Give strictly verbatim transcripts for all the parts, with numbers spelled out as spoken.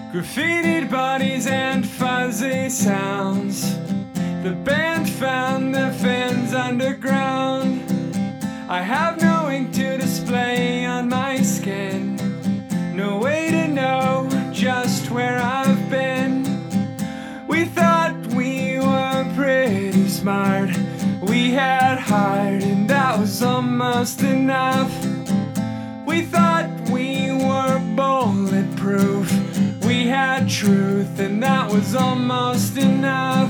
Graffitied bodies and fuzzy sounds. The band found their fans underground. I have no ink to display on my skin, no way to know just where I've been. We thought we were pretty smart, we had heart and that was almost enough. We thought we were bulletproof, we had truth and that was almost enough.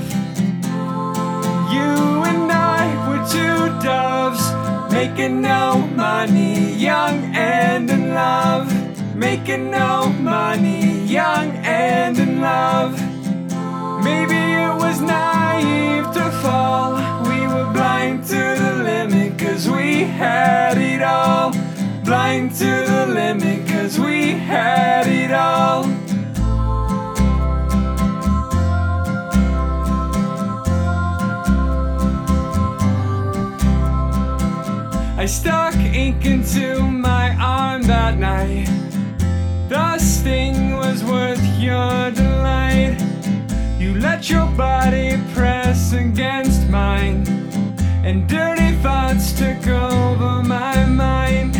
You and I were two doves, making no money, young and in love. Making no money, young and in love. Maybe it was naive to fall, we were blind to the limit cause we had it all. Blind to the limit cause we had it all. I stuck ink into my arm that night. The sting was worth your delight. You let your body press against mine, and dirty thoughts took over my mind.